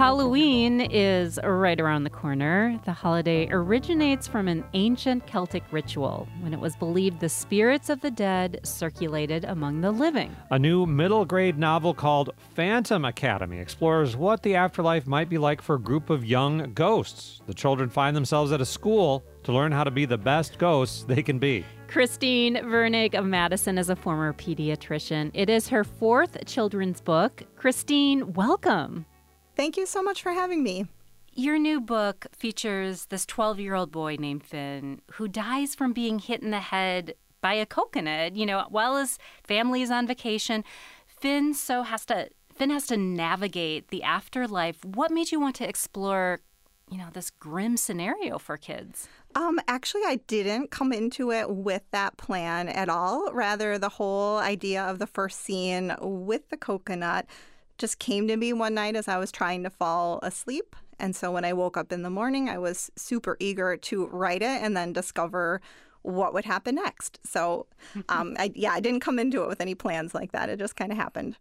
Halloween is right around the corner. The holiday originates from an ancient Celtic ritual when it was believed the spirits of the dead circulated among the living. A new middle grade novel called Phantom Academy explores what the afterlife might be like for a group of young ghosts. The children find themselves at a school to learn how to be the best ghosts they can be. Christine Vernig of Madison is a former pediatrician. It is her fourth children's book. Christine, welcome. Thank you so much for having me. Your new book features this 12-year-old boy named Finn who dies from being hit in the head by a coconut, while his family is on vacation. Finn has to navigate the afterlife. What made you want to explore, this grim scenario for kids? Actually, I didn't come into it with that plan at all. Rather, the whole idea of the first scene with the coconut just came to me one night as I was trying to fall asleep. And so when I woke up in the morning, I was super eager to write it and then discover what would happen next. So, I didn't come into it with any plans like that. It just kind of happened.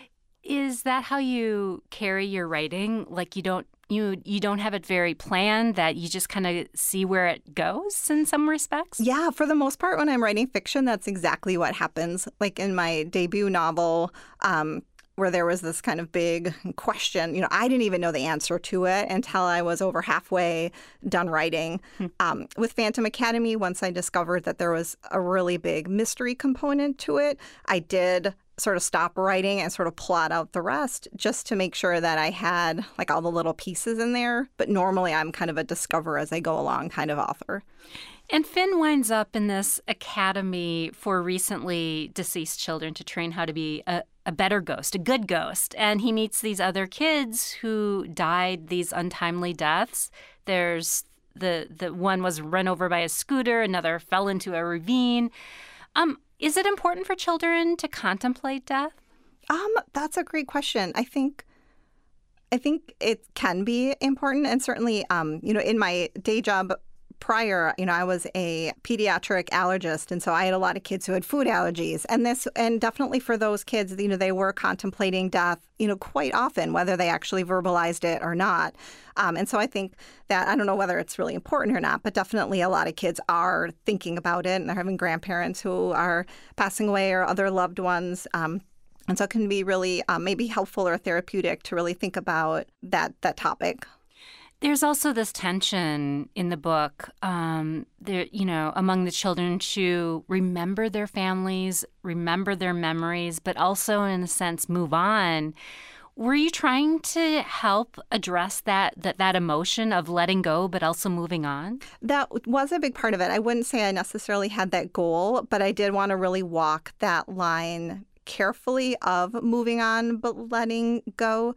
Is that how you carry your writing? Like you don't have it very planned, that you just kind of see where it goes in some respects? Yeah, for the most part, when I'm writing fiction, that's exactly what happens. Like in my debut novel, where there was this kind of big question. I didn't even know the answer to it until I was over halfway done writing. With Phantom Academy, once I discovered that there was a really big mystery component to it, I did sort of stop writing and sort of plot out the rest just to make sure that I had like all the little pieces in there. But normally I'm kind of a discover as I go along kind of author. And Finn winds up in this academy for recently deceased children to train how to be a better ghost, a good ghost. And he meets these other kids who died these untimely deaths. There's the one was run over by a scooter, another fell into a ravine. Is it important for children to contemplate death? That's a great question. I think it can be important. And certainly, in my day job prior, I was a pediatric allergist, and so I had a lot of kids who had food allergies. And definitely for those kids, they were contemplating death, quite often, whether they actually verbalized it or not. And so I think that, I don't know whether it's really important or not, but definitely a lot of kids are thinking about it, and they're having grandparents who are passing away or other loved ones. And so it can be really maybe helpful or therapeutic to really think about that topic. There's also this tension in the book, among the children to remember their families, remember their memories, but also, in a sense, move on. Were you trying to help address that emotion of letting go, but also moving on? That was a big part of it. I wouldn't say I necessarily had that goal, but I did want to really walk that line carefully of moving on, but letting go.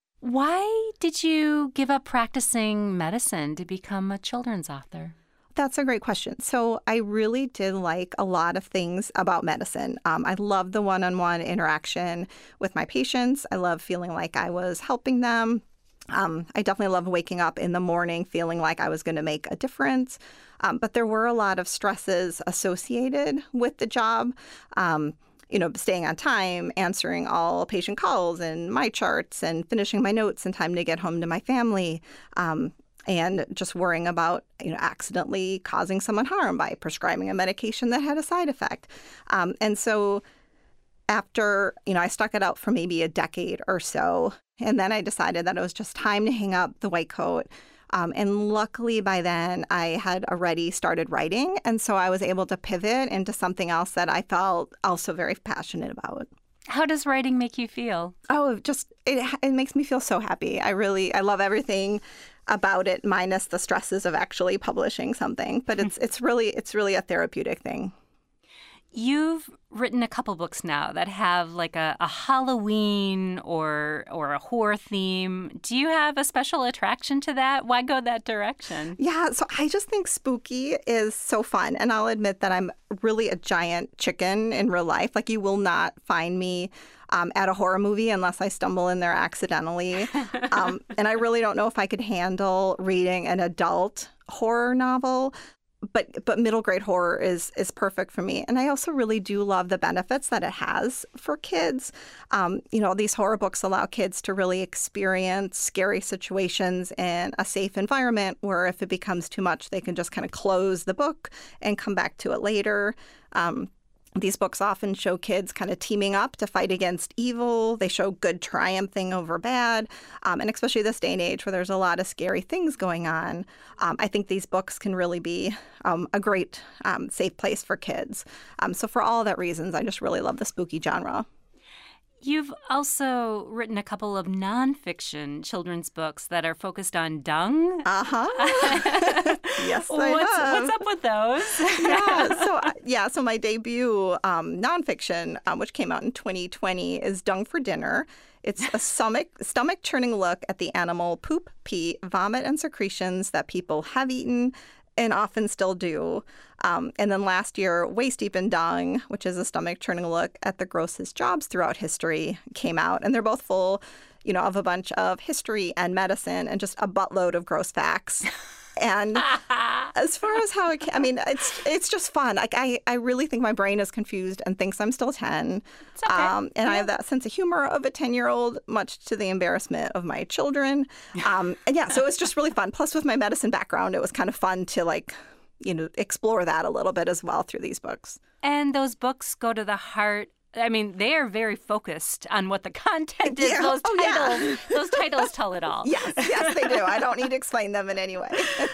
Why did you give up practicing medicine to become a children's author? That's a great question. So I really did like a lot of things about medicine. I love the one-on-one interaction with my patients. I love feeling like I was helping them. I definitely love waking up in the morning feeling like I was going to make a difference. But there were a lot of stresses associated with the job. Staying on time, answering all patient calls and my charts and finishing my notes in time to get home to my family, and just worrying about, accidentally causing someone harm by prescribing a medication that had a side effect. And so after, I stuck it out for maybe a decade or so, and then I decided that it was just time to hang up the white coat. And luckily by then I had already started writing. And so I was able to pivot into something else that I felt also very passionate about. How does writing make you feel? Oh, it makes me feel so happy. I love everything about it, minus the stresses of actually publishing something. But it's really a therapeutic thing. You've written a couple books now that have like a Halloween or a horror theme. Do you have a special attraction to that? Why go that direction? Yeah, so I just think spooky is so fun. And I'll admit that I'm really a giant chicken in real life. Like, you will not find me at a horror movie unless I stumble in there accidentally. And I really don't know if I could handle reading an adult horror novel. but middle grade horror is perfect for me. And I also really do love the benefits that it has for kids. These horror books allow kids to really experience scary situations in a safe environment where if it becomes too much, they can just kind of close the book and come back to it later. These books often show kids kind of teaming up to fight against evil. They show good triumphing over bad. And especially this day and age where there's a lot of scary things going on, I think these books can really be a great safe place for kids. So for all that reasons, I just really love the spooky genre. You've also written a couple of nonfiction children's books that are focused on dung. Yes, I have. What's up with those? So my debut nonfiction, which came out in 2020, is Dung for Dinner. It's a stomach-churning look at the animal poop, pee, vomit, and secretions that people have eaten and often still do. And then last year, Waist Deep in Dung, which is a stomach-churning look at the grossest jobs throughout history, came out. And they're both full, of a bunch of history and medicine and just a buttload of gross facts. And as far as how it's just fun. Like I really think my brain is confused and thinks I'm still 10. It's okay. I have that sense of humor of a 10-year-old, much to the embarrassment of my children. So it's just really fun. Plus, with my medicine background, it was kind of fun to explore that a little bit as well through these books. And those books go to the heart. I mean, they are very focused on what the content is. Yeah. Those titles tell it all. Yes, they do. I don't need to explain them in any way.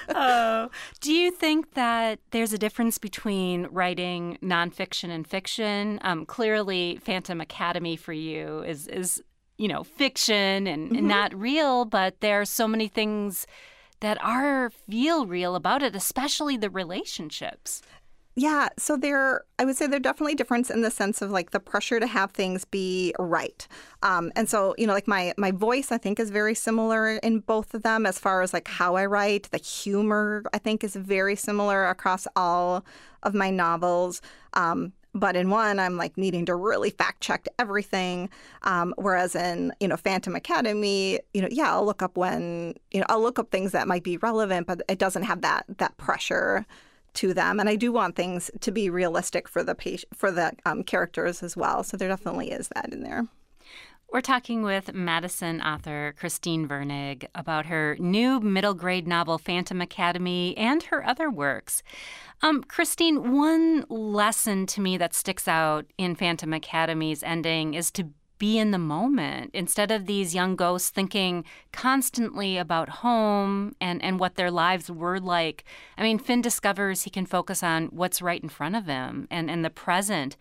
Do you think that there's a difference between writing nonfiction and fiction? Clearly, Phantom Academy for you is fiction and not real, but there are so many things that feel real about it, especially the relationships. Yeah, so I would say they're definitely different in the sense of the pressure to have things be right. And so, my voice, I think, is very similar in both of them as far as how I write. The humor, I think, is very similar across all of my novels. But in one, I'm needing to really fact check everything. Whereas in, Phantom Academy, I'll look up I'll look up things that might be relevant, but it doesn't have that pressure to them. And I do want things to be realistic for the characters as well. So there definitely is that in there. We're talking with Madison author Christine Vernig about her new middle grade novel, Phantom Academy, and her other works. Christine, one lesson to me that sticks out in Phantom Academy's ending is to be in the moment instead of these young ghosts thinking constantly about home and what their lives were like. I mean, Finn discovers he can focus on what's right in front of him and the present.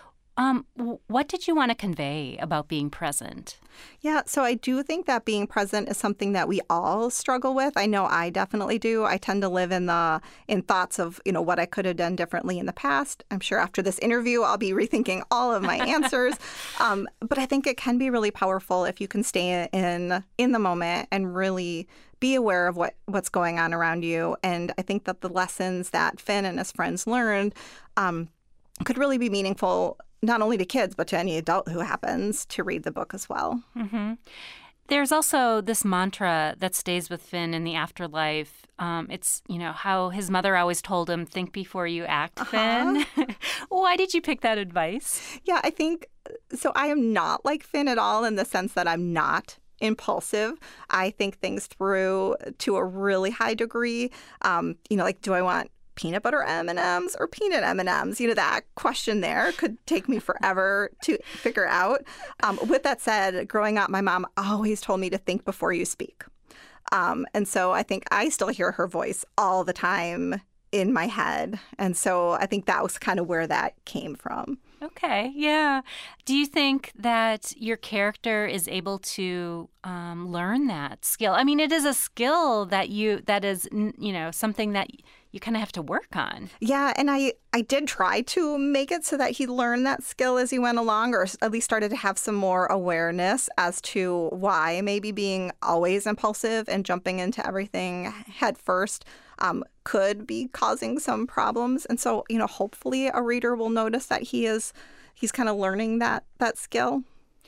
What did you want to convey about being present? Yeah, so I do think that being present is something that we all struggle with. I know I definitely do. I tend to live in thoughts of, what I could have done differently in the past. I'm sure after this interview, I'll be rethinking all of my answers. But I think it can be really powerful if you can stay in the moment and really be aware of what's going on around you. And I think that the lessons that Finn and his friends learned could really be meaningful not only to kids, but to any adult who happens to read the book as well. Mm-hmm. There's also this mantra that stays with Finn in the afterlife. It's, how his mother always told him, think before you act, Finn. Why did you pick that advice? Yeah, I think, so I am not like Finn at all in the sense that I'm not impulsive. I think things through to a really high degree. Do I want peanut butter M&Ms or peanut M&Ms? That question there could take me forever to figure out. With that said, growing up, my mom always told me to think before you speak. And so I think I still hear her voice all the time in my head. And so I think that was kind of where that came from. Okay, yeah. Do you think that your character is able to learn that skill? I mean, it is a skill that is something that you kind of have to work on. Yeah, and I did try to make it so that he learned that skill as he went along, or at least started to have some more awareness as to why maybe being always impulsive and jumping into everything head first could be causing some problems. And so, hopefully a reader will notice that he's kind of learning that skill.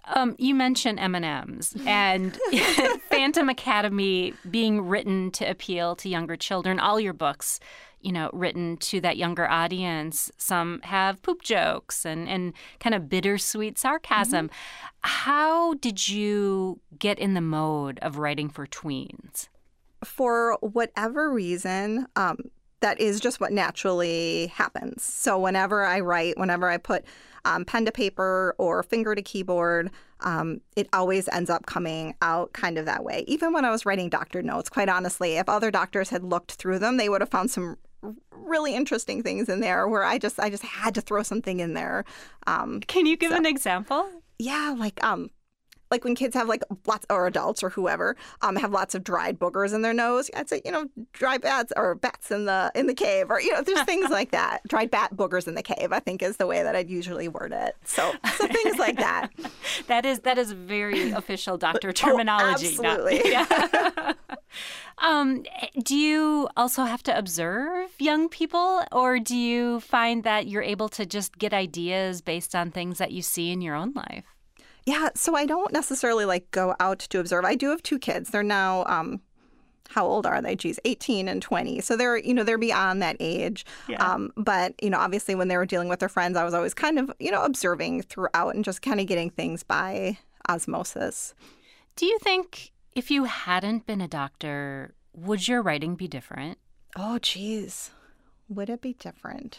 You mentioned M&Ms and Phantom Academy being written to appeal to younger children. All your books, written to that younger audience. Some have poop jokes and kind of bittersweet sarcasm. How did you get in the mode of writing for tweens? For whatever reason, that is just what naturally happens. So whenever I write, whenever I put pen to paper or finger to keyboard, it always ends up coming out kind of that way. Even when I was writing doctor notes, quite honestly, if other doctors had looked through them, they would have found some really interesting things in there where I just had to throw something in there. Can you give an example? Yeah, like when kids have lots, or adults or whoever, have lots of dried boogers in their nose, I'd say, dry bats or bats in the cave, or, there's things like that. Dried bat boogers in the cave, I think, is the way that I'd usually word it. So things like that. That is very official doctor terminology. Oh, absolutely. Yeah. Do you also have to observe young people, or do you find that you're able to just get ideas based on things that you see in your own life? Yeah, so I don't necessarily go out to observe. I do have two kids. They're now, how old are they? 18 and 20. So they're beyond that age. Yeah. But, obviously when they were dealing with their friends, I was always kind of, observing throughout and just kind of getting things by osmosis. Do you think if you hadn't been a doctor, would your writing be different? Oh, geez. Would it be different?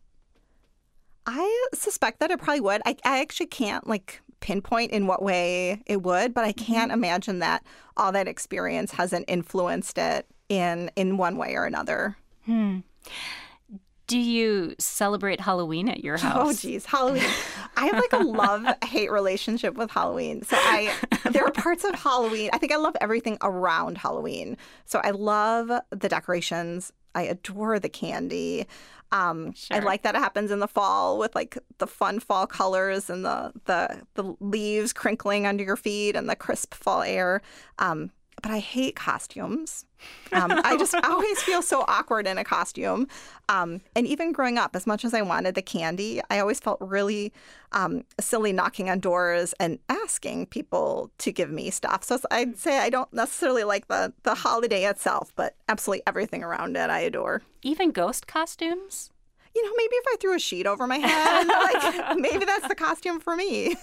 I suspect that it probably would. I actually can't pinpoint in what way it would, but I can't imagine that all that experience hasn't influenced it in one way or another. Do you celebrate Halloween at your house? Oh, geez, Halloween. I have a love-hate relationship with Halloween. So there are parts of Halloween. I think I love everything around Halloween. So I love the decorations. I adore the candy. Sure. I like that it happens in the fall with the fun fall colors and the leaves crinkling under your feet and the crisp fall air. But I hate costumes. I just always feel so awkward in a costume. And even growing up, as much as I wanted the candy, I always felt really silly knocking on doors and asking people to give me stuff. So I'd say I don't necessarily like the holiday itself, but absolutely everything around it I adore. Even ghost costumes? Maybe if I threw a sheet over my head, maybe that's the costume for me.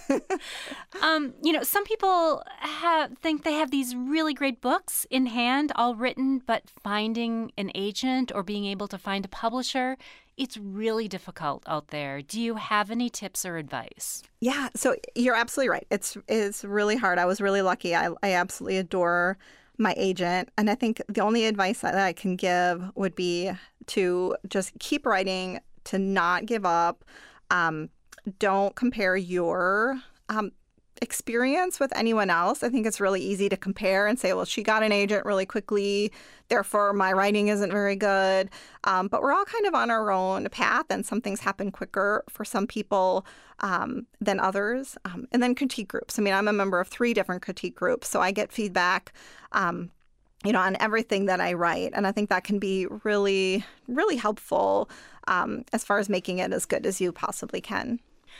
Some people think they have these really great books in hand, all written, but finding an agent or being able to find a publisher, it's really difficult out there. Do you have any tips or advice? Yeah, so you're absolutely right. It's really hard. I was really lucky. I absolutely adore my agent. And I think the only advice that I can give would be to just keep writing, to not give up. Don't compare your experience with anyone else. I think it's really easy to compare and say, well, she got an agent really quickly, therefore my writing isn't very good. But we're all kind of on our own path, and some things happen quicker for some people than others. And then critique groups. I mean, I'm a member of 3 different critique groups, so I get feedback on everything that I write. And I think that can be really, really helpful as far as making it as good as you possibly can.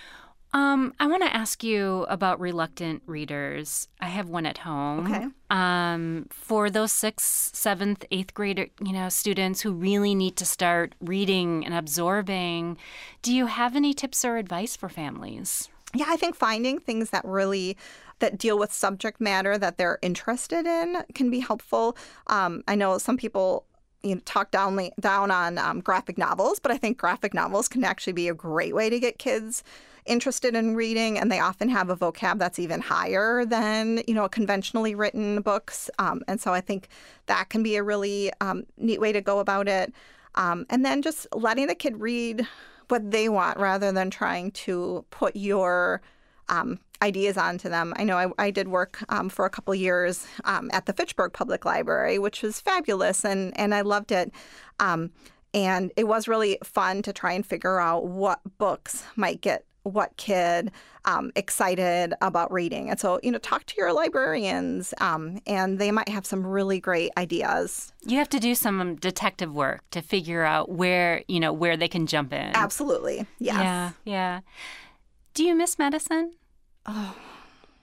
I want to ask you about reluctant readers. I have one at home. Okay. For those 6th, 7th, 8th grade, students who really need to start reading and absorbing, do you have any tips or advice for families? Yeah, I think finding things that deal with subject matter that they're interested in can be helpful. I know some people talk down on graphic novels, but I think graphic novels can actually be a great way to get kids interested in reading, and they often have a vocab that's even higher than conventionally written books. And so I think that can be a really neat way to go about it. And then just letting the kid read what they want rather than trying to put your ideas onto them. I know I did work for a couple years at the Fitchburg Public Library, which was fabulous, and I loved it. And it was really fun to try and figure out what books might get what kid excited about reading. And so, talk to your librarians, and they might have some really great ideas. You have to do some detective work to figure out where they can jump in. Absolutely. Yes. Yeah. Do you miss medicine? Oh,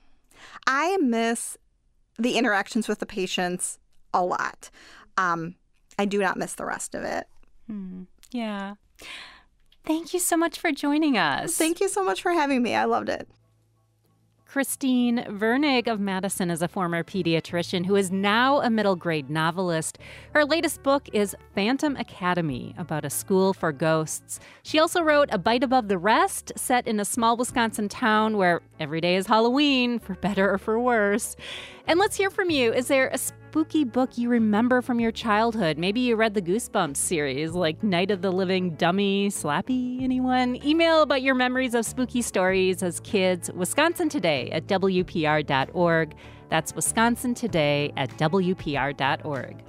I miss the interactions with the patients a lot. I do not miss the rest of it. Yeah. Thank you so much for joining us. Thank you so much for having me. I loved it. Christine Vernig of Madison is a former pediatrician who is now a middle grade novelist. Her latest book is Phantom Academy, about a school for ghosts. She also wrote A Bite Above the Rest, set in a small Wisconsin town where every day is Halloween, for better or for worse. And let's hear from you. Is there a spooky book you remember from your childhood? Maybe you read the Goosebumps series, like Night of the Living Dummy Slappy. Anyone? Email about your memories of spooky stories as kids. Wisconsin Today at WPR.org. That's Wisconsin Today at WPR.org.